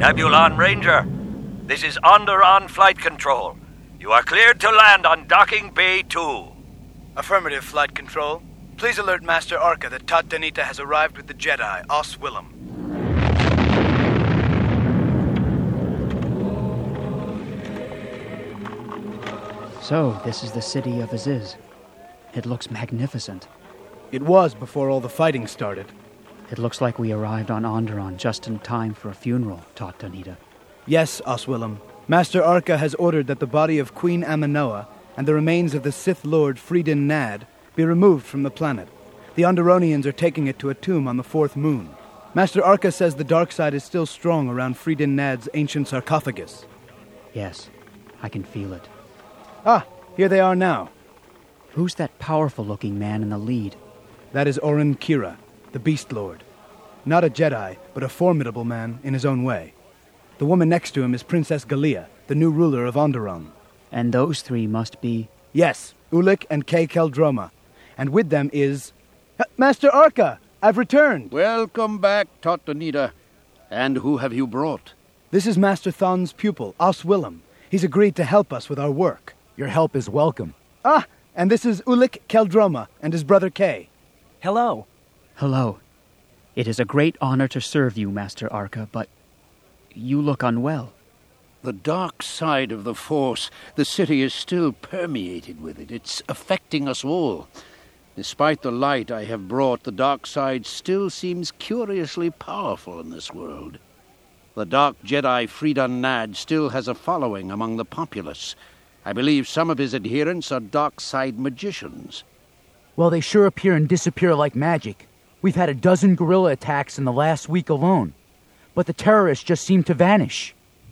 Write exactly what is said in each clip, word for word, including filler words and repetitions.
Nebulon Ranger, this is Onderon Flight Control. You are cleared to land on Docking Bay two. Affirmative, Flight Control. Please alert Master Arca that Tot Danita has arrived with the Jedi, Os Willem. So, this is the city of Aziz. It looks magnificent. It was before all the fighting started. It looks like we arrived on Onderon just in time for a funeral, Tot Danita. Yes, Os Willem. Master Arca has ordered that the body of Queen Aminoa and the remains of the Sith Lord Freedin Nad be removed from the planet. The Onderonians are taking it to a tomb on the fourth moon. Master Arca says the dark side is still strong around Freedin Nad's ancient sarcophagus. Yes, I can feel it. Ah, here they are now. Who's that powerful-looking man in the lead? That is Orin Kira, the Beast Lord. Not a Jedi, but a formidable man in his own way. The woman next to him is Princess Galia, the new ruler of Onderon. And those three must be... Yes, Ulic and Kay Keldroma. And with them is... Uh, Master Arca, I've returned. Welcome back, Tot Danita. And who have you brought? This is Master Thon's pupil, Os Willem. He's agreed to help us with our work. Your help is welcome. Ah, and this is Ulic Keldroma and his brother Kay. Hello. Hello. It is a great honor to serve you, Master Arca, but you look unwell. The dark side of the Force, the city is still permeated with it. It's affecting us all. Despite the light I have brought, the dark side still seems curiously powerful in this world. The Dark Jedi Freedin Nad still has a following among the populace. I believe some of his adherents are dark side magicians. Well, they sure appear and disappear like magic. We've had a dozen guerrilla attacks in the last week alone. But the terrorists just seem to vanish.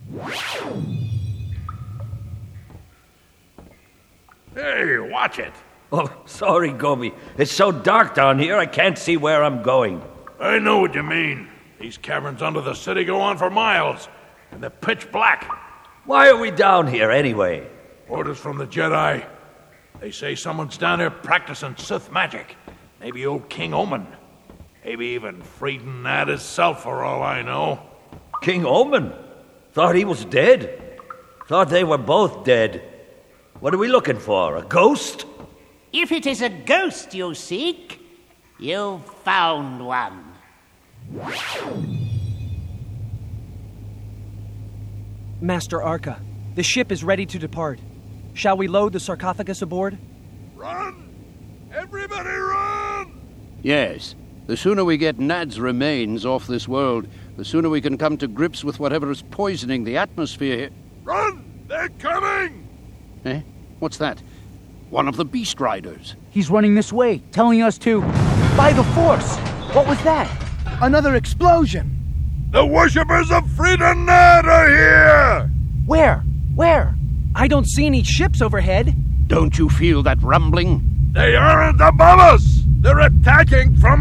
Hey, watch it. Oh, sorry, Gobi. It's so dark down here, I can't see where I'm going. I know what you mean. These caverns under the city go on for miles, and they're pitch black. Why are we down here, anyway? Orders from the Jedi. They say someone's down here practicing Sith magic. Maybe old King Omen. Maybe even Freedin Nad himself, for all I know. King Omen? Thought he was dead. Thought they were both dead. What are we looking for, a ghost? If it is a ghost you seek, you've found one. Master Arca, the ship is ready to depart. Shall we load the sarcophagus aboard? Run! Everybody run! Yes. The sooner we get Nad's remains off this world, the sooner we can come to grips with whatever is poisoning the atmosphere here. Run! They're coming! Eh? What's that? One of the Beast Riders. He's running this way, telling us to... By the Force! What was that? Another explosion! The worshippers of Freedin Nad are here! Where? Where? I don't see any ships overhead. Don't you feel that rumbling? They aren't above us! They're attacking from...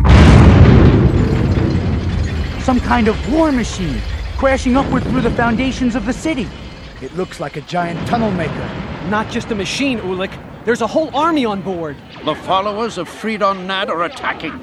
Some kind of war machine, crashing upward through the foundations of the city. It looks like a giant tunnel maker. Not just a machine, Ulic. There's a whole army on board. The followers of Freedin Nad are attacking.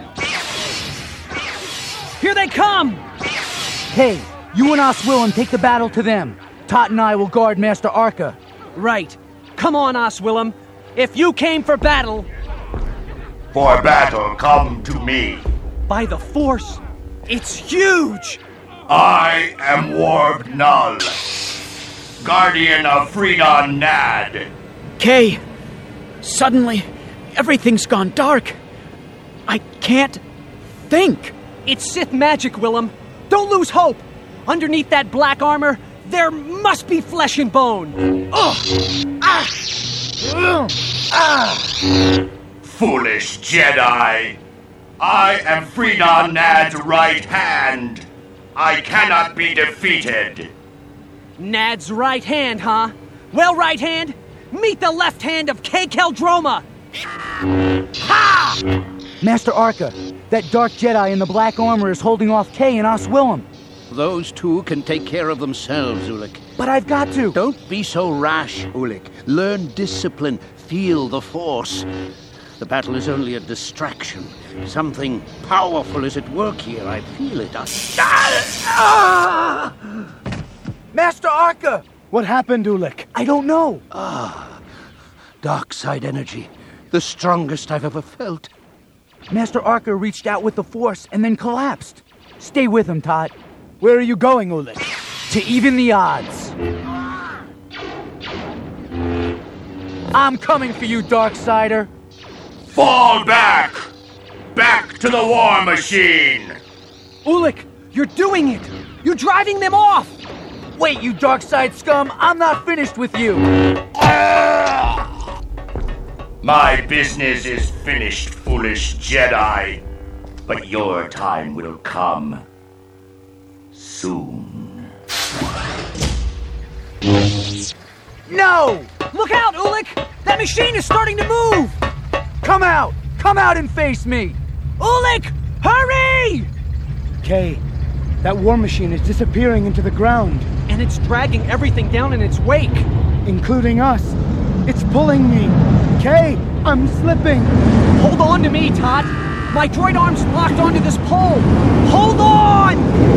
Here they come! Hey, you and Os Willem take the battle to them. Tot and I will guard Master Arca. Right. Come on, Os Willem. If you came for battle... For battle, come to me. By the Force, it's huge! I am Warb Null, guardian of Freedin Nad. Kay, suddenly, everything's gone dark. I can't think. It's Sith magic, Willem. Don't lose hope. Underneath that black armor, there must be flesh and bone. Ugh! Ah! Ugh! Ah! Foolish Jedi! I am Freedin Nad's right hand. I cannot be defeated. Nad's right hand, huh? Well, right hand, meet the left hand of Kay Keldroma. Ha! Master Arca, that dark Jedi in the black armor is holding off Kay and Os Willem. Those two can take care of themselves, Ulic. But I've got to. Don't be so rash, Ulic. Learn discipline. Feel the Force. The battle is only a distraction. Something powerful is at work here. I feel it. Ah! Master Arca! What happened, Ulik? I don't know. Ah, dark side energy. The strongest I've ever felt. Master Arca reached out with the Force and then collapsed. Stay with him, Todd. Where are you going, Ulik? To even the odds. I'm coming for you, Darksider. Fall back! Back to the war machine! Ulik, you're doing it! You're driving them off! Wait, you Darkside scum! I'm not finished with you! My business is finished, foolish Jedi. But your time will come. Soon. No! Look out, Ulik! That machine is starting to move! Come out! Come out and face me! Ulik! Hurry! Kay, that war machine is disappearing into the ground. And it's dragging everything down in its wake. Including us. It's pulling me. Kay, I'm slipping. Hold on to me, Todd. My droid arm's locked onto this pole. Hold on!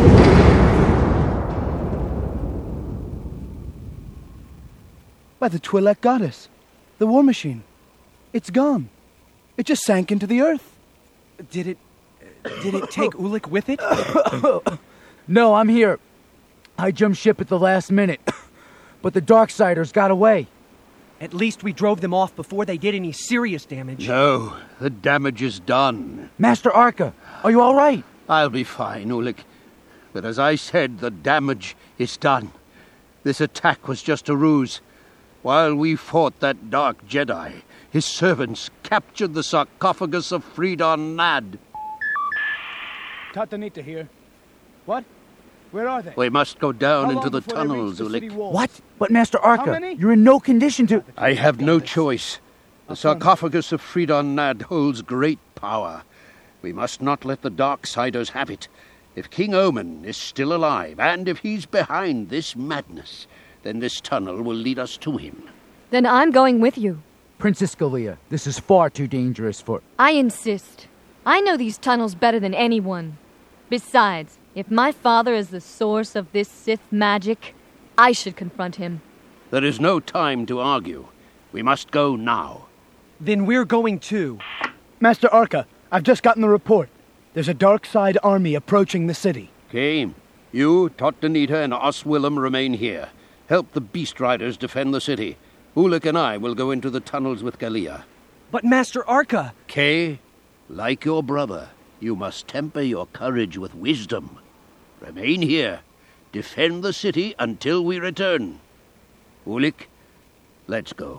By the Twi'lek goddess. The war machine. It's gone. It just sank into the earth. Did it... Did it take Ulik with it? No, I'm here. I jumped ship at the last minute. But the Darksiders got away. At least we drove them off before they did any serious damage. No, the damage is done. Master Arca, are you all right? I'll be fine, Ulik. But as I said, the damage is done. This attack was just a ruse. While we fought that dark Jedi, his servants captured the sarcophagus of Freedon Nad. Tatanita here. What? Where are they? We must go down How into long the before they reach tunnels, the city Ulik. walls? What? But Master Arca, many? you're in no condition to... I have no choice. The sarcophagus of Freedon Nad holds great power. We must not let the Darksiders have it. If King Omen is still alive, and if he's behind this madness, then this tunnel will lead us to him. Then I'm going with you. Princess Galea, this is far too dangerous for... I insist. I know these tunnels better than anyone. Besides, if my father is the source of this Sith magic, I should confront him. There is no time to argue. We must go now. Then we're going too. Master Arca, I've just gotten the report. There's a dark side army approaching the city. Okay. You, Tottenita, and Oswillum remain here. Help the Beast Riders defend the city. Ulik and I will go into the tunnels with Galea. But Master Arca... Kay, like your brother, you must temper your courage with wisdom. Remain here. Defend the city until we return. Ulik, let's go.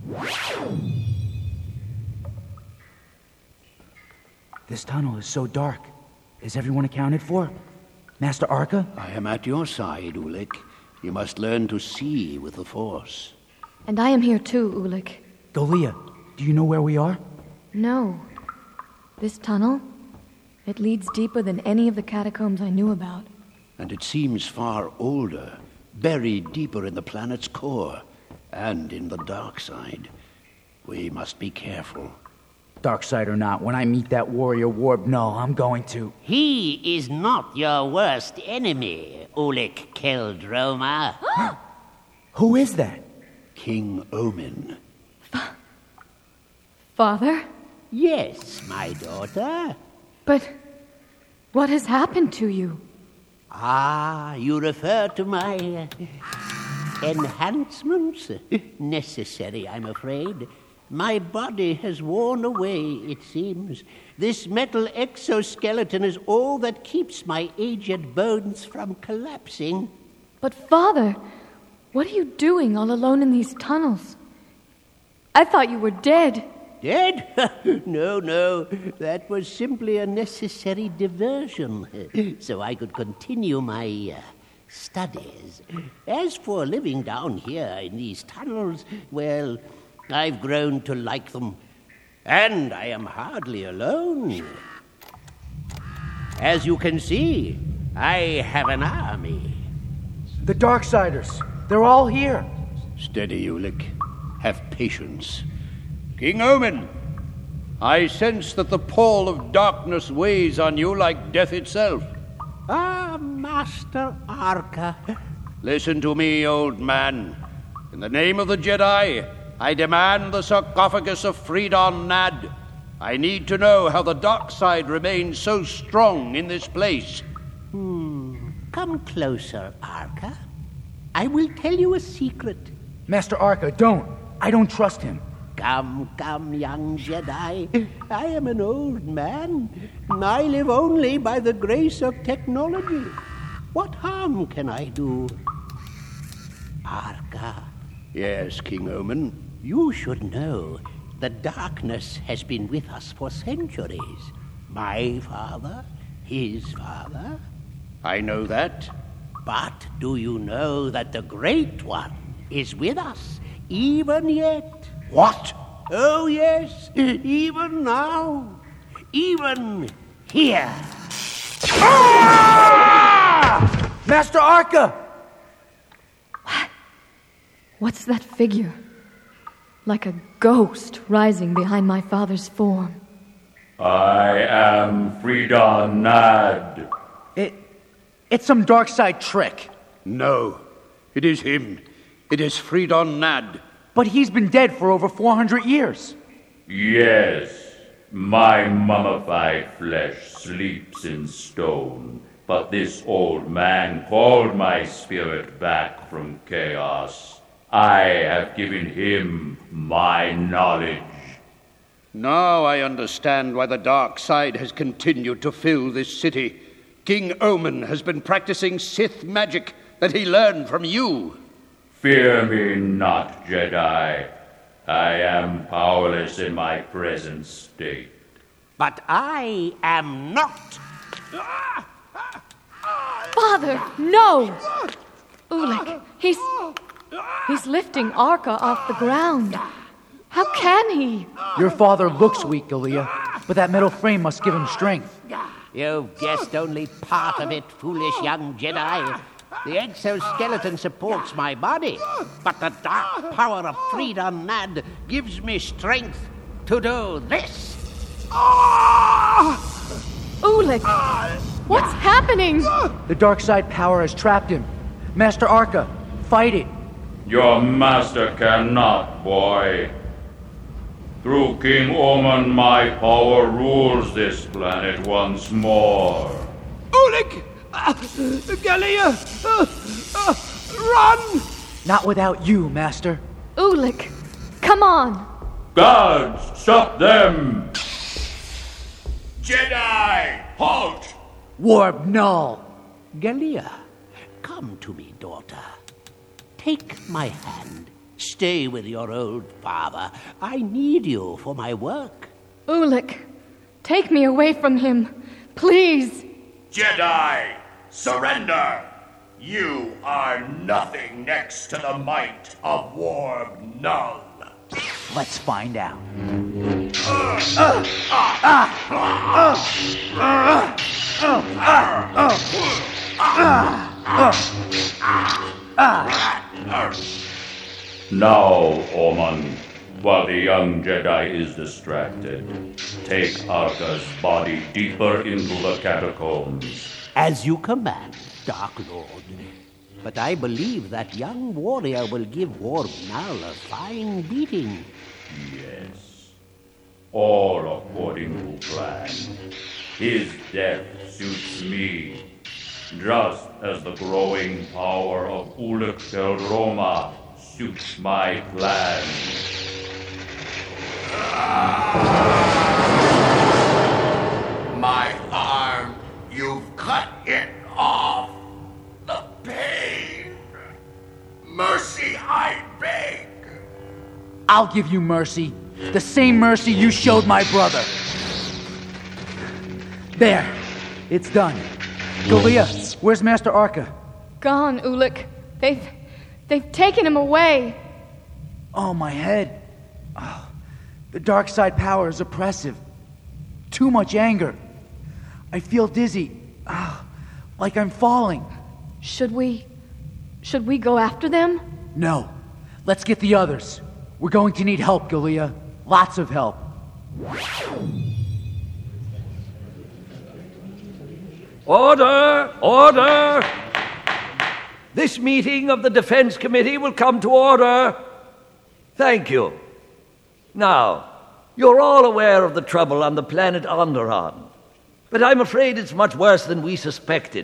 This tunnel is so dark. Is everyone accounted for? Master Arca? I am at your side, Ulik. You must learn to see with the Force. And I am here too, Ulik. Galea, do you know where we are? No. This tunnel? It leads deeper than any of the catacombs I knew about. And it seems far older, buried deeper in the planet's core, and in the dark side. We must be careful. Dark side or not, when I meet that warrior warb, no, I'm going to. He is not your worst enemy, Ulik Qel-Droma. Who is that? King Omen. Father? Yes, my daughter. But what has happened to you? Ah, you refer to my uh, enhancements? Necessary, I'm afraid. My body has worn away, it seems. This metal exoskeleton is all that keeps my aged bones from collapsing. But Father, what are you doing all alone in these tunnels? I thought you were dead. Dead? No, no. That was simply a necessary diversion, so I could continue my uh, studies. As for living down here in these tunnels, well, I've grown to like them. And I am hardly alone. As you can see, I have an army. The Darksiders. They're all here. Steady, Ulik. Have patience. King Omen, I sense that the pall of darkness weighs on you like death itself. Ah, Master Arca, Listen to me, old man. In the name of the Jedi, I demand the sarcophagus of Freedon Nad. I need to know how the dark side remains so strong in this place. Hmm. Come closer, Arca. I will tell you a secret. Master Arca, don't. I don't trust him. Come, come, young Jedi. I am an old man. I live only by the grace of technology. What harm can I do? Arca. Yes, King Omen. You should know the darkness has been with us for centuries. My father, his father. I know that. But do you know that the Great One is with us, even yet? What? Oh, yes, even now. Even here. Ah! Master Arca! What's that figure? Like a ghost rising behind my father's form. I am Freedon Nad. It... it's some dark side trick. No, it is him. It is Freedon Nad. But he's been dead for over four hundred years. Yes, my mummified flesh sleeps in stone, but this old man called my spirit back from chaos. I have given him my knowledge. Now I understand why the dark side has continued to fill this city. King Omen has been practicing Sith magic that he learned from you. Fear me not, Jedi. I am powerless in my present state. But I am not. Father, no! Ulic, he's... he's lifting Arca off the ground. How can he? Your father looks weak, Galea, but that metal frame must give him strength. You've guessed only part of it, foolish young Jedi. The exoskeleton supports my body, but the dark power of Freedon Nad gives me strength to do this. Ulic, what's happening? The dark side power has trapped him. Master Arca, fight it. Your master cannot, boy. Through King Omen, my power rules this planet once more. Ulic! Uh, Galea! Uh, uh, run! Not without you, Master. Ulic, come on! Guards, stop them! Jedi, halt! Warp null! Galea, come to me, daughter. Take my hand. Stay with your old father. I need you for my work. Ulic, take me away from him. Please. Jedi, surrender! You are nothing next to the might of Warg Null. Let's find out. Now, Omen, while the young Jedi is distracted, take Arca's body deeper into the catacombs. As you command, Dark Lord. But I believe that young warrior will give Warg Null a fine beating. Yes. All according to plan. His death suits me, just as the growing power of Ulic Qel-Roma suits my plan. My arm, you've cut it off. The pain. Mercy, I beg. I'll give you mercy. The same mercy you showed my brother. There. It's done. Galea, where's Master Arca? Gone, Ulic. They've... they've taken him away. Oh, my head. Oh, the dark side power is oppressive. Too much anger. I feel dizzy. Oh, like I'm falling. Should we... should we go after them? No. Let's get the others. We're going to need help, Galea. Lots of help. Order! Order! This meeting of the Defense Committee will come to order. Thank you. Now, you're all aware of the trouble on the planet Onderon, but I'm afraid it's much worse than we suspected.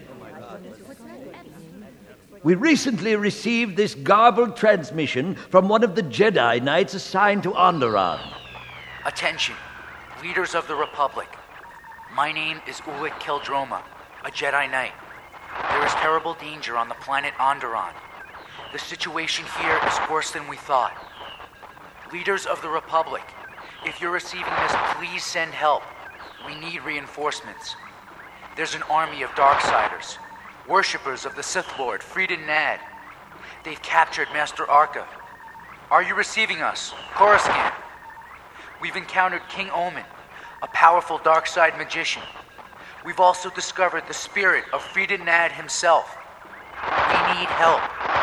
We recently received this garbled transmission from one of the Jedi Knights assigned to Onderon. Attention, leaders of the Republic. My name is Ulic Keldroma, a Jedi Knight. There is terrible danger on the planet Onderon. The situation here is worse than we thought. Leaders of the Republic, if you're receiving this, please send help. We need reinforcements. There's an army of Darksiders, worshippers of the Sith Lord, Freedin Nad. They've captured Master Arca. Are you receiving us? Coruscant. We've encountered King Omen, a powerful Darkside magician. We've also discovered the spirit of Freedin Nad himself. We need help.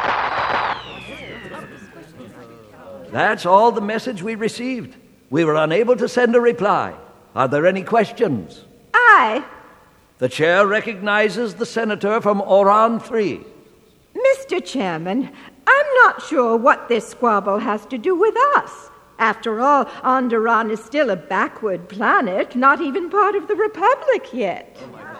That's all the message we received. We were unable to send a reply. Are there any questions? Aye. The chair recognizes the senator from Oran three. Mister Chairman, I'm not sure what this squabble has to do with us. After all, Onderon is still a backward planet, not even part of the Republic yet.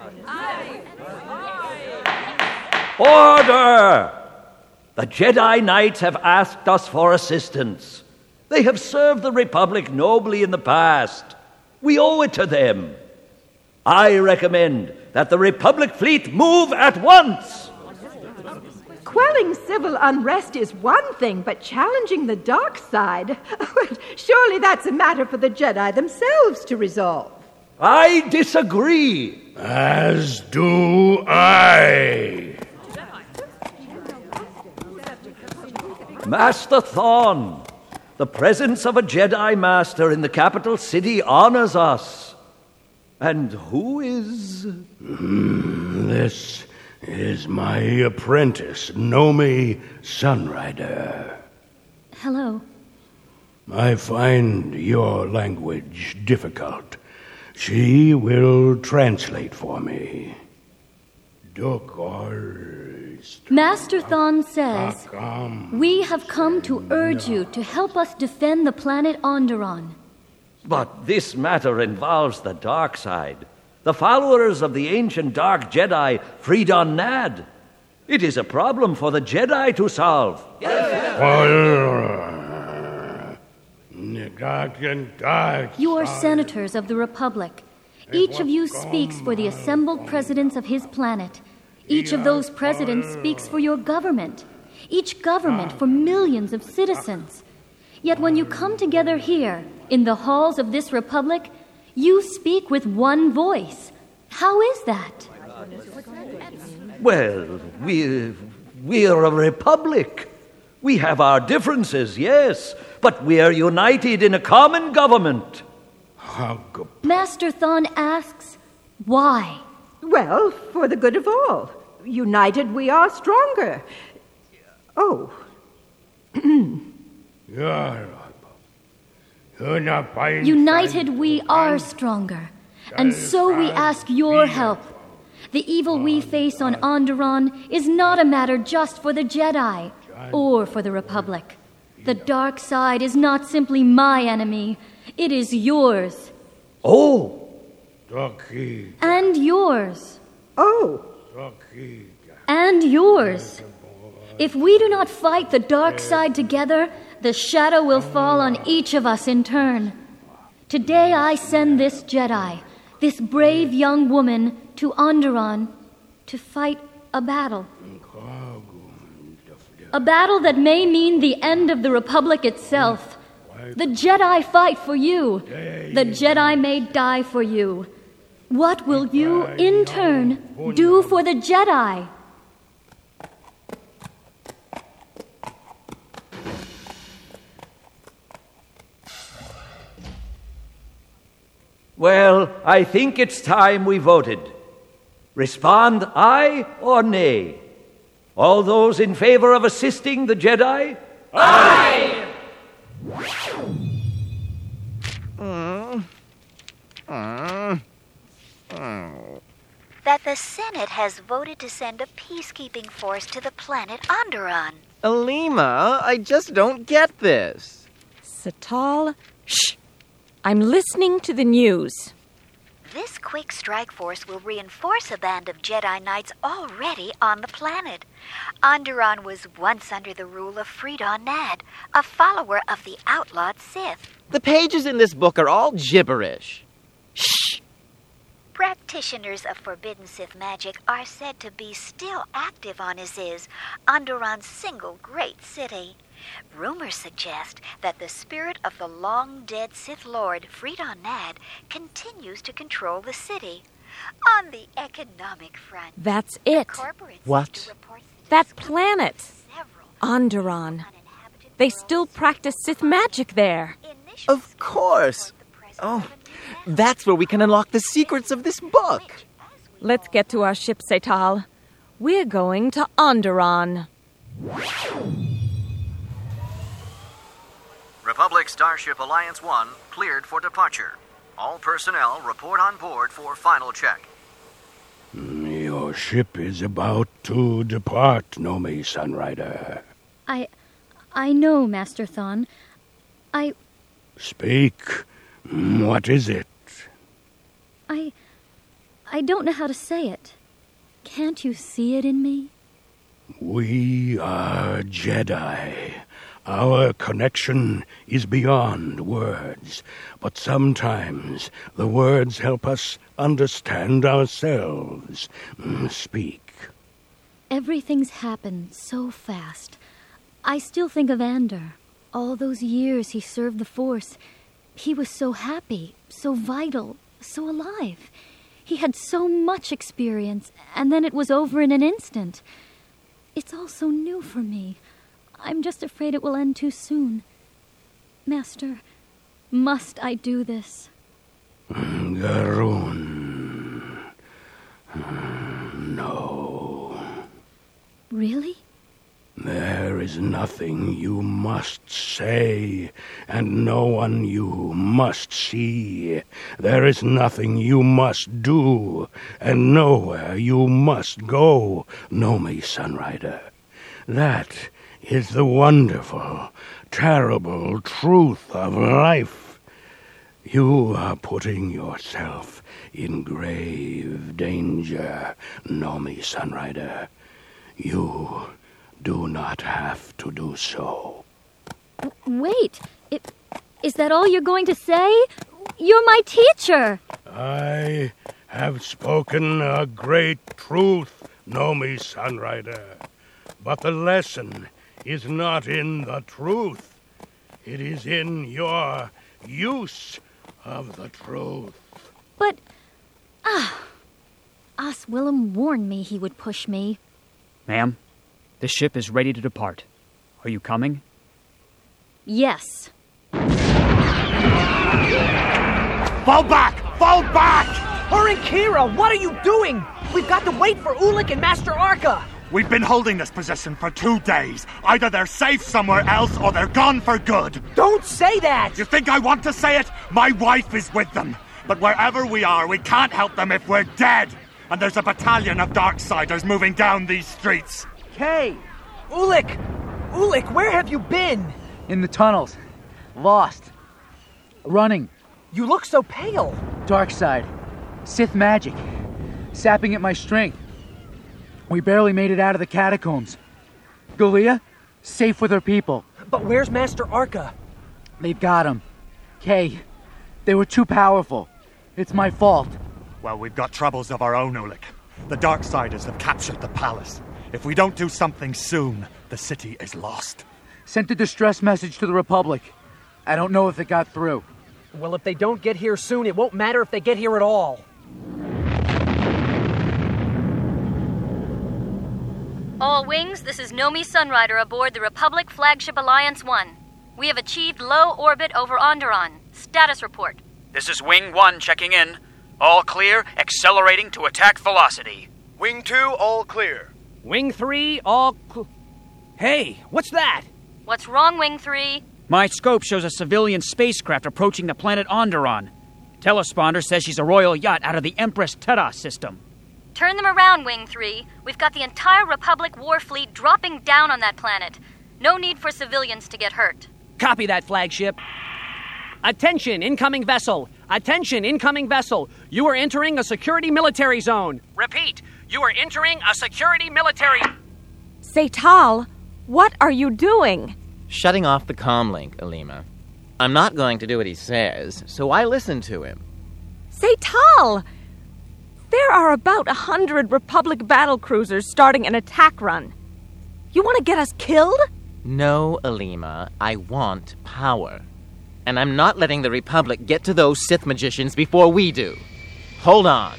Order! The Jedi Knights have asked us for assistance. They have served the Republic nobly in the past. We owe it to them. I recommend that the Republic fleet move at once. Quelling civil unrest is one thing, but challenging the dark side, surely that's a matter for the Jedi themselves to resolve. I disagree. As do I. Master Thorn, the presence of a Jedi Master in the capital city honors us. And who is... Mm, this is my apprentice, Nomi Sunrider. Hello. I find your language difficult. She will translate for me. Master Thon says, we have come to urge you to help us defend the planet Onderon. But this matter involves the dark side, the followers of the ancient Dark Jedi, Freedin Nad. It is a problem for the Jedi to solve. You are senators of the Republic. Each of you speaks for the assembled presidents of his planet. Each of those presidents speaks for your government. Each government for millions of citizens. Yet when you come together here, in the halls of this republic, you speak with one voice. How is that? Well, we're, we're a republic. We have our differences, yes, but we are united in a common government. Master Thon asks, why? Well, for the good of all. United we are stronger. Oh. United we are stronger, and so we ask your help. The evil we face on Onderon is not a matter just for the Jedi or for the Republic. The dark side is not simply my enemy, it is yours. Oh! And yours. Oh! And yours. If we do not fight the dark side together, the shadow will fall on each of us in turn. Today I send this Jedi, this brave young woman, to Onderon to fight a battle. A battle that may mean the end of the Republic itself. The Jedi fight for you. The Jedi may die for you. What will you, in turn, do for the Jedi? Well, I think it's time we voted. Respond aye or nay. All those in favor of assisting the Jedi? Aye! Uh, uh, uh. that the Senate has voted to send a peacekeeping force to the planet Onderon. Alima, I just don't get this. Satal, shh! I'm listening to the news. This quick strike force will reinforce a band of Jedi Knights already on the planet. Onderon was once under the rule of Freedon Nad, a follower of the outlawed Sith. The pages in this book are all gibberish. Shh! Practitioners of forbidden Sith magic are said to be still active on Aziz, Onderon's single great city. Rumors suggest that the spirit of the long-dead Sith Lord, Freedon Nad, continues to control the city. On the economic front... That's it. What? That planet. Onderon. They still practice Sith magic there. Of course. Oh, that's where we can unlock the secrets of this book. Let's get to our ship, Satal. We're going to Onderon. Republic Starship Alliance one cleared for departure. All personnel report on board for final check. Your ship is about to depart, Nomi Sunrider. I... I know, Master Thon. I... Speak. What is it? I... I don't know how to say it. Can't you see it in me? We are Jedi. Our connection is beyond words, but sometimes the words help us understand ourselves. Speak. Everything's happened so fast. I still think of Ander. All those years he served the Force. He was so happy, so vital, so alive. He had so much experience, and then it was over in an instant. It's all so new for me. I'm just afraid it will end too soon. Master, must I do this? Garun. No. Really? There is nothing you must say, and no one you must see. There is nothing you must do, and nowhere you must go, Nomi Sunrider. That is the wonderful, terrible truth of life. You are putting yourself in grave danger, Nomi Sunrider. You do not have to do so. Wait, it, is that all you're going to say? You're my teacher. I have spoken a great truth, Nomi Sunrider. But the lesson is not in the truth. It is in your use of the truth. But, ah, Os Willem warned me he would push me. Ma'am, the ship is ready to depart. Are you coming? Yes. Fall back! Fall back! Her and Kira, what are you doing? We've got to wait for Ulic and Master Arca. We've been holding this position for two days. Either they're safe somewhere else or they're gone for good. Don't say that! You think I want to say it? My wife is with them. But wherever we are, we can't help them if we're dead. And there's a battalion of Darksiders moving down these streets. Kay! Ulic! Ulic, where have you been? In the tunnels. Lost. Running. You look so pale. Dark side. Sith magic. Sapping at my strength. We barely made it out of the catacombs. Galia, safe with her people. But where's Master Arca? They've got him. Kay, they were too powerful. It's my fault. Well, we've got troubles of our own, Ulic. The Darksiders have captured the palace. If we don't do something soon, the city is lost. Sent a distress message to the Republic. I don't know if it got through. Well, if they don't get here soon, it won't matter if they get here at all. All wings, this is Nomi Sunrider aboard the Republic Flagship Alliance one. We have achieved low orbit over Onderon. Status report. This is Wing one checking in. All clear, accelerating to attack velocity. Wing two, all clear. Wing three, all cl- Hey, what's that? What's wrong, Wing three? My scope shows a civilian spacecraft approaching the planet Onderon. Telesponder says she's a royal yacht out of the Empress Terra system. Turn them around, Wing three. We've got the entire Republic war fleet dropping down on that planet. No need for civilians to get hurt. Copy that, flagship. Attention, incoming vessel. Attention, incoming vessel. You are entering a security military zone. Repeat, you are entering a security military... Seytal, what are you doing? Shutting off the comm link, Alima. I'm not going to do what he says, so I listen to him. Seytal! There are about a hundred Republic battle cruisers starting an attack run. You want to get us killed? No, Alima, I want power. And I'm not letting the Republic get to those Sith magicians before we do. Hold on.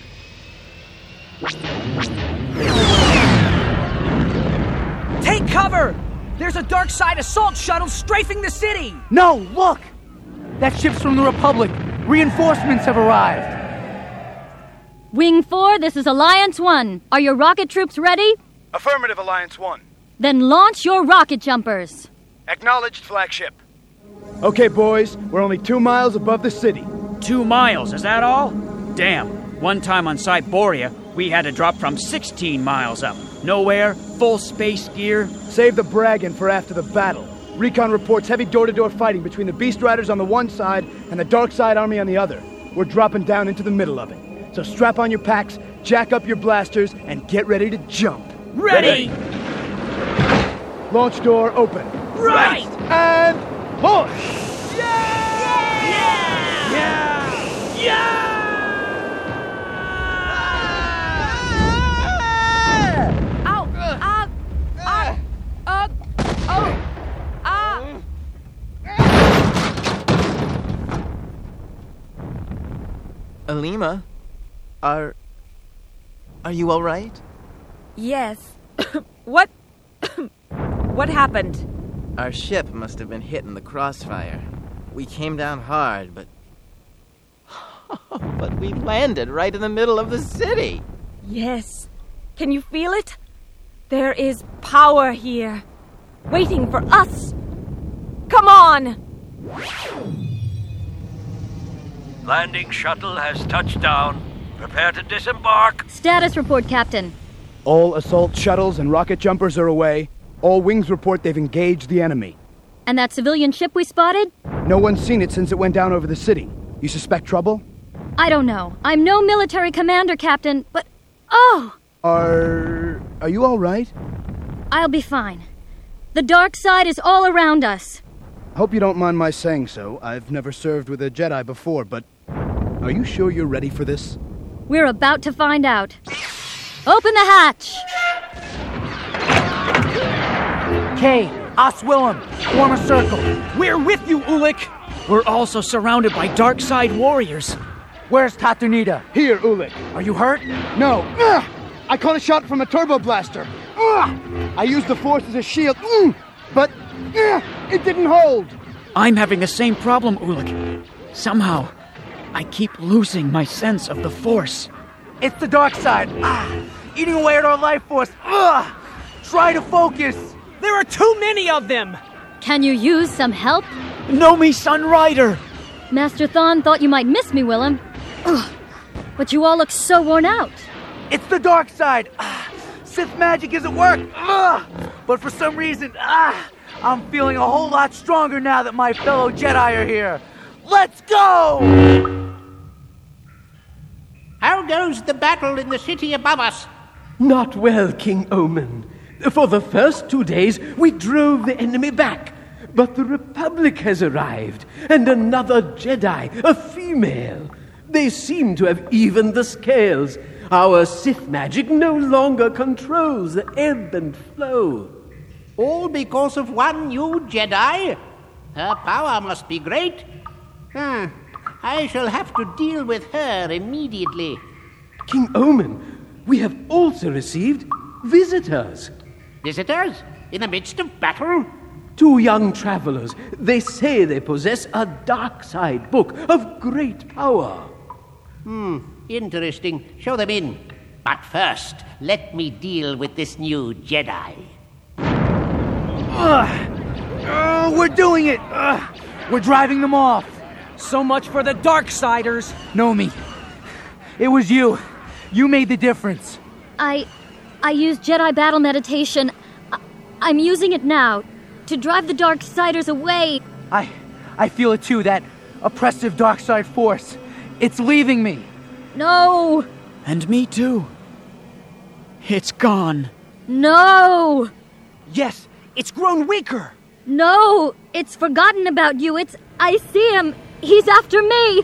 Take cover! There's a dark side assault shuttle strafing the city! No, look! That ship's from the Republic. Reinforcements have arrived. Wing four, this is Alliance one. Are your rocket troops ready? Affirmative, Alliance one. Then launch your rocket jumpers. Acknowledged, flagship. Okay, boys, we're only two miles above the city. Two miles, is that all? Damn, one time on Cyboria, we had to drop from sixteen miles up. Nowhere, full space gear. Save the bragging for after the battle. Recon reports heavy door-to-door fighting between the Beast Riders on the one side and the Dark Side Army on the other. We're dropping down into the middle of it. So strap on your packs, jack up your blasters, and get ready to jump. Ready! Launch door open. Right! And push! Yeah! Yeah! Yeah! Yeah! Ow! Ah! Ah! Uh! Oh! Ah! Alima, are... are you all right? Yes. What... what happened? Our ship must have been hit in the crossfire. We came down hard, but... but we landed right in the middle of the city. Yes. Can you feel it? There is power here, waiting for us. Come on! Landing shuttle has touched down. Prepare to disembark. Status report, Captain. All assault shuttles and rocket jumpers are away. All wings report they've engaged the enemy. And that civilian ship we spotted? No one's seen it since it went down over the city. You suspect trouble? I don't know. I'm no military commander, Captain, but... Oh! Are... are you all right? I'll be fine. The dark side is all around us. I hope you don't mind my saying so. I've never served with a Jedi before, but... are you sure you're ready for this? We're about to find out. Open the hatch! Kay, Oswillum, form a circle. We're with you, Ulic! We're also surrounded by dark side warriors. Where's Tatunita? Here, Ulic. Are you hurt? No. Ugh! I caught a shot from a turbo blaster. Ugh! I used the force as a shield, mm! but ugh! It didn't hold. I'm having the same problem, Ulic. Somehow, I keep losing my sense of the Force. It's the dark side. Ah, eating away at our life force. Ugh! Try to focus. There are too many of them. Can you use some help? Nomi Sunrider. Master Thon thought you might miss me, Willem. Ugh. But you all look so worn out. It's the dark side. Ah, Sith magic is at work. Ugh. But for some reason, ah, I'm feeling a whole lot stronger now that my fellow Jedi are here. Let's go! How goes the battle in the city above us? Not well, King Omen. For the first two days, we drove the enemy back. But the Republic has arrived, and another Jedi, a female. They seem to have evened the scales. Our Sith magic no longer controls the ebb and flow. All because of one new Jedi? Her power must be great. Hmm. I shall have to deal with her immediately. King Omen, we have also received visitors. Visitors? In the midst of battle? Two young travelers. They say they possess a dark side book of great power. Hmm, interesting. Show them in. But first, let me deal with this new Jedi. Ugh. Oh, we're doing it! Ugh. We're driving them off. So much for the Darksiders. Nomi, it was you. You made the difference. I... I used Jedi battle meditation. I, I'm using it now to drive the Darksiders away. I... I feel it too, that oppressive dark side force. It's leaving me. No! And me too. It's gone. No! Yes, it's grown weaker. No, it's forgotten about you. It's... I see him. He's after me.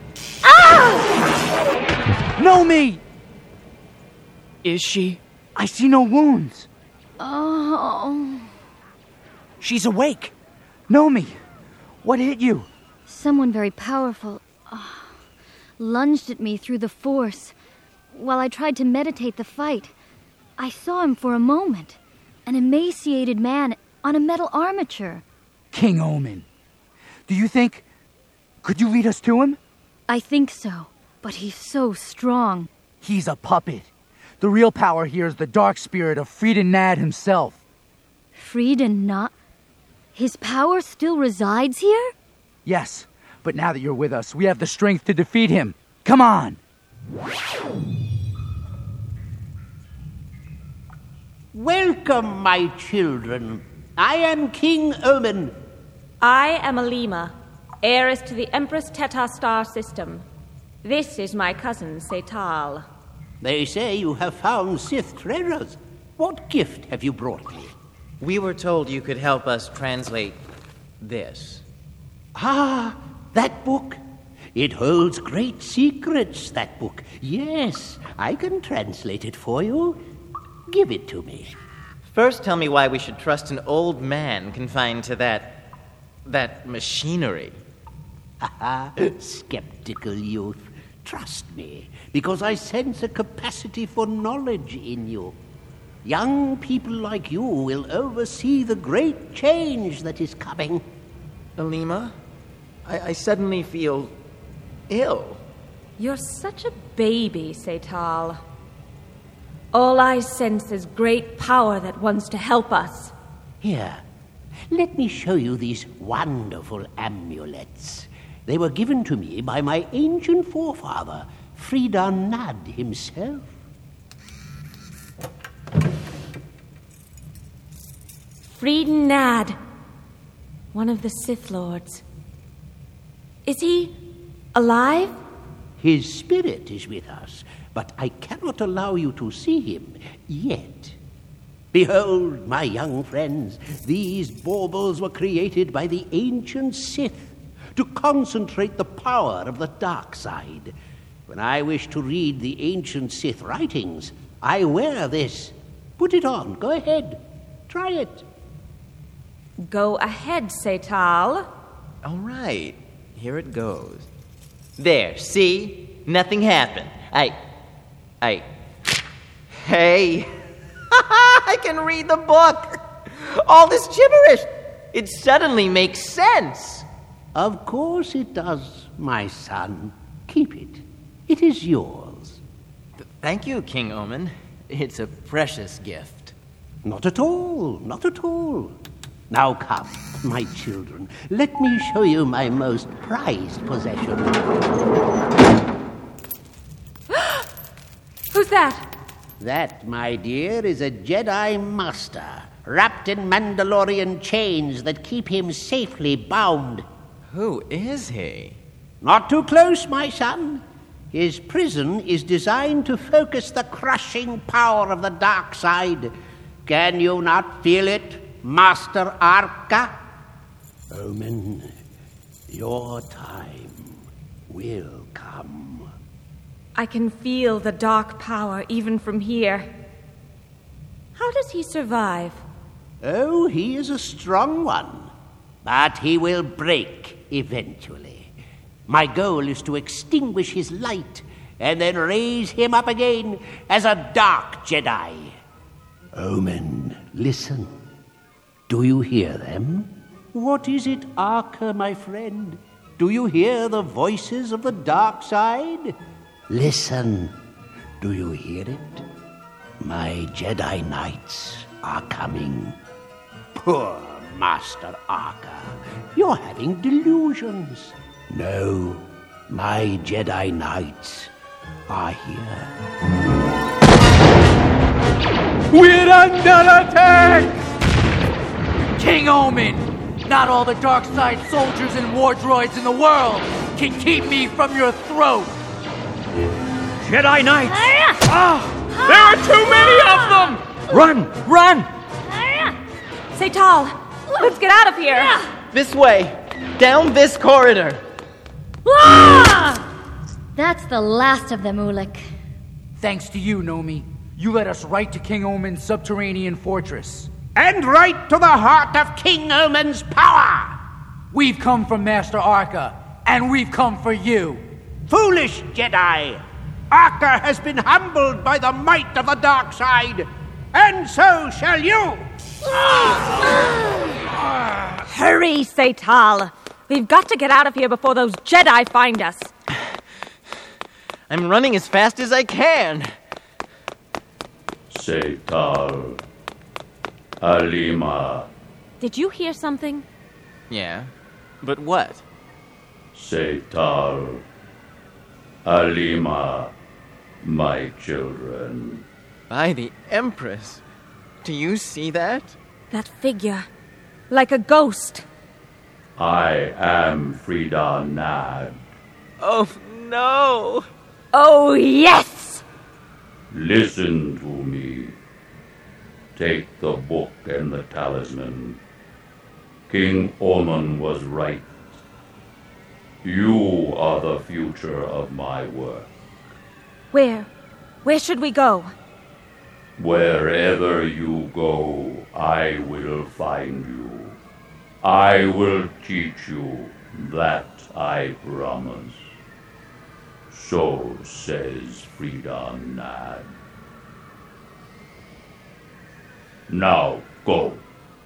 Ah! No, me! Is she? I see no wounds. Oh. She's awake. No, me. What hit you? Someone very powerful oh, lunged at me through the force while I tried to meditate the fight. I saw him for a moment. An emaciated man on a metal armature. King Omen. Do you think... Could you lead us to him? I think so, but he's so strong. He's a puppet. The real power here is the dark spirit of Freedon Nad himself. Freedon Nad? His power still resides here? Yes, but now that you're with us, we have the strength to defeat him. Come on! Welcome, my children. I am King Omen. I am Alima, heiress to the Empress Teta star system. This is my cousin, Setal. They say you have found Sith treasures. What gift have you brought me? We were told you could help us translate this. Ah, that book. It holds great secrets, that book. Yes, I can translate it for you. Give it to me. First, tell me why we should trust an old man confined to that... that machinery. Ha skeptical youth. Trust me, because I sense a capacity for knowledge in you. Young people like you will oversee the great change that is coming. Alima, I, I suddenly feel ill. You're such a baby, Setal. All I sense is great power that wants to help us. Here, let me show you these wonderful amulets. They were given to me by my ancient forefather, Freedon Nad himself. Freedon Nad, one of the Sith Lords. Is he alive? His spirit is with us, but I cannot allow you to see him yet. Behold, my young friends, these baubles were created by the ancient Sith to concentrate the power of the dark side. When I wish to read the ancient Sith writings, I wear this. Put it on. Go ahead. Try it. Go ahead, Setal. All right. Here it goes. There, see? Nothing happened. I... I... Hey! I can read the book! All this gibberish! It suddenly makes sense! Of course it does, my son. Keep it. It is yours. Th- thank you, King Omen. It's a precious gift. Not at all, not at all. Now come, my children. Let me show you my most prized possession. Who's that? That, my dear, is a Jedi Master, wrapped in Mandalorian chains that keep him safely bound. Who is he? Not too close, my son. His prison is designed to focus the crushing power of the dark side. Can you not feel it, Master Arca? Omen, your time will come. I can feel the dark power even from here. How does he survive? Oh, he is a strong one, but he will break eventually. My goal is to extinguish his light and then raise him up again as a dark Jedi. Omen, listen. Do you hear them? What is it, Arca, my friend? Do you hear the voices of the dark side? Listen. Do you hear it? My Jedi Knights are coming. Poor Master Arca. You're having delusions. No, my Jedi Knights are here. We're under attack! King Omen! Not all the dark side soldiers and war droids in the world can keep me from your throat! Jedi Knights! Ah! There are too many of them! Run! Run! Seytal, let's get out of here! This way! Down this corridor! That's the last of them, Ulic. Thanks to you, Nomi. You led us right to King Omen's subterranean fortress. And right to the heart of King Omen's power! We've come from Master Arca, and we've come for you. Foolish Jedi! Arca has been humbled by the might of the dark side, and so shall you! Hurry, Seytal! We've got to get out of here before those Jedi find us. I'm running as fast as I can. Seytal. Alima. Did you hear something? Yeah, but what? Seytal. Alima. My children. By the Empress. Do you see that? That figure. Like a ghost. I am Frida Nad. Oh, no! Oh, yes! Listen to me. Take the book and the talisman. King Omen was right. You are the future of my work. Where? Where should we go? Wherever you go, I will find you. I will teach you, that I promise. So says Frida Nad. Now go.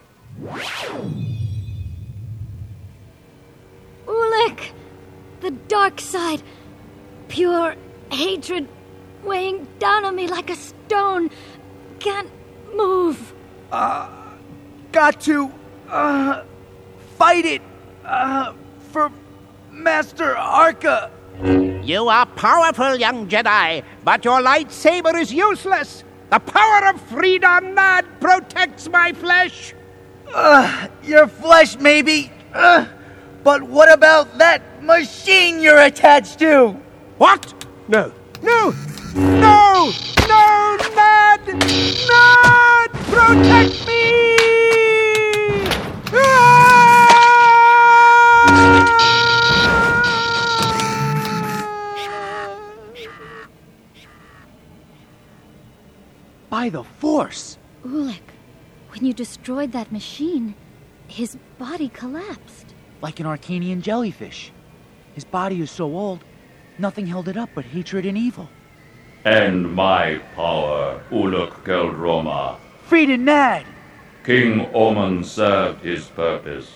Ulic! The dark side. Pure hatred weighing down on me like a stone. Can't move. Uh, got to, uh, fight it, uh, for Master Arca. You are powerful, young Jedi, but your lightsaber is useless. The power of Frida Nad protects my flesh. Uh, your flesh, maybe. Uh, but what about that machine you're attached to? What? No. No! No! No, Nad! Nad! Protect me! By the Force! Ulic, when you destroyed that machine, his body collapsed. Like an Arcanian jellyfish. His body is so old, nothing held it up but hatred and evil. And my power, Ulic Qel-Droma. Frida Nad! King Omen served his purpose.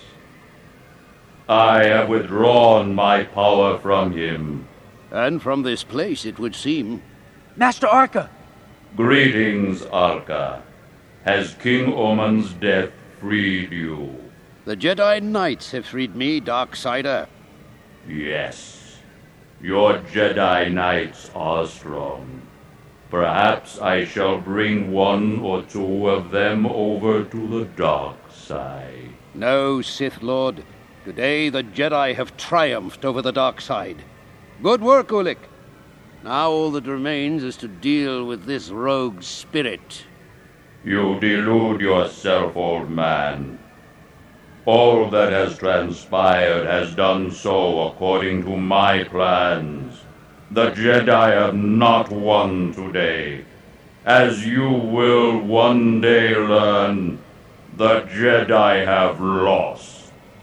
I have withdrawn my power from him. And from this place, it would seem. Master Arca! Greetings, Arca. Has King Omen's death freed you? The Jedi Knights have freed me, Darksider. Yes. Your Jedi Knights are strong. Perhaps I shall bring one or two of them over to the dark side. No, Sith Lord. Today the Jedi have triumphed over the dark side. Good work, Ulic. Now all that remains is to deal with this rogue spirit. You delude yourself, old man. All that has transpired has done so according to my plans. The Jedi have not won today. As you will one day learn, the Jedi have lost.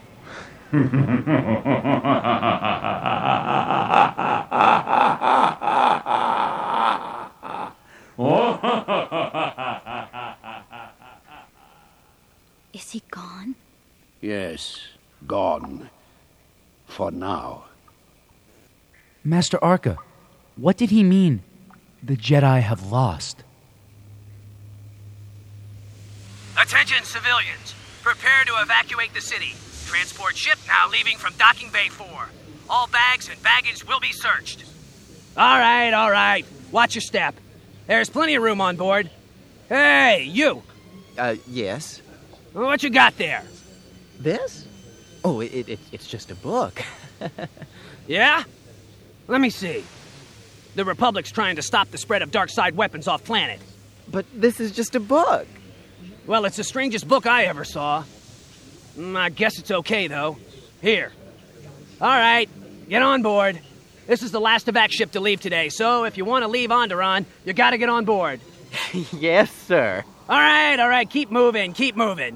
Is he gone? Yes, gone. For now. Master Arca, what did he mean? The Jedi have lost. Attention, civilians. Prepare to evacuate the city. Transport ship now leaving from Docking Bay four. All bags and baggage will be searched. All right, all right. Watch your step. There's plenty of room on board. Hey, you! Uh, yes? What you got there? This? Oh, it, it, it's just a book. Yeah? Let me see. The Republic's trying to stop the spread of dark side weapons off planet. But this is just a book. Well, it's the strangest book I ever saw. Mm, I guess it's okay, though. Here. All right, get on board. This is the last evac ship to leave today, so if you want to leave Onderon, you gotta get on board. Yes, sir. All right, all right, keep moving, keep moving.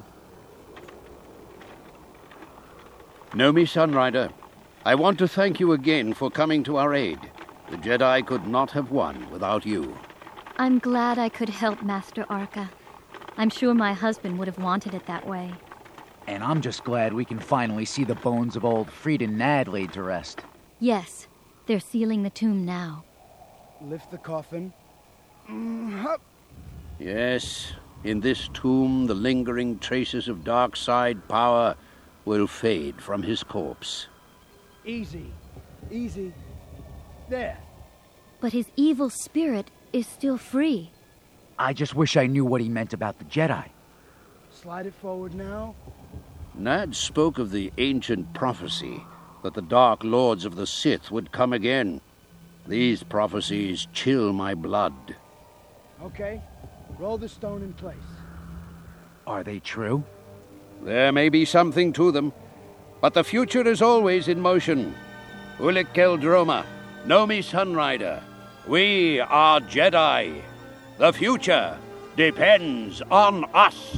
Nomi Sunrider, I want to thank you again for coming to our aid. The Jedi could not have won without you. I'm glad I could help, Master Arca. I'm sure my husband would have wanted it that way. And I'm just glad we can finally see the bones of old Frieden Nad laid to rest. Yes, they're sealing the tomb now. Lift the coffin. Mm, up. Yes, in this tomb the lingering traces of dark side power will fade from his corpse. Easy. Easy. There. But his evil spirit is still free. I just wish I knew what he meant about the Jedi. Slide it forward now. Nad spoke of the ancient prophecy that the Dark Lords of the Sith would come again. These prophecies chill my blood. Okay. Roll the stone in place. Are they true? There may be something to them, but the future is always in motion. Ulic Qel-Droma, Nomi Sunrider, we are Jedi. The future depends on us.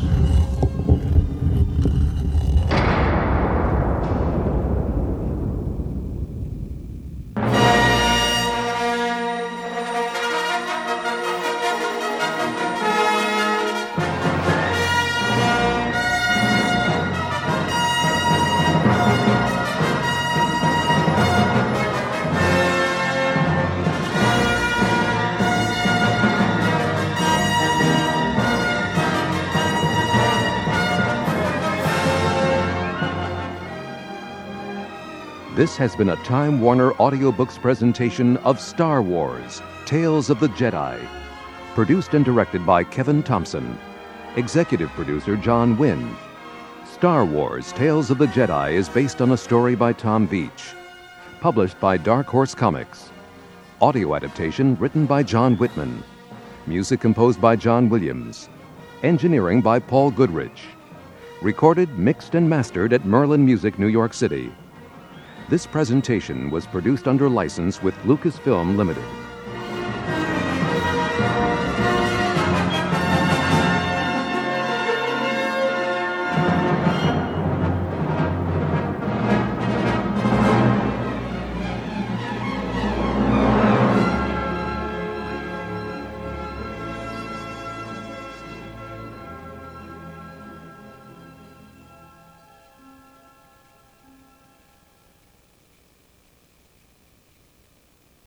This has been a Time Warner Audiobooks presentation of Star Wars, Tales of the Jedi. Produced and directed by Kevin Thompson. Executive producer John Wynn. Star Wars, Tales of the Jedi is based on a story by Tom Veitch. Published by Dark Horse Comics. Audio adaptation written by John Whitman. Music composed by John Williams. Engineering by Paul Goodrich. Recorded, mixed, and mastered at Merlin Music, New York City. This presentation was produced under license with Lucasfilm Limited.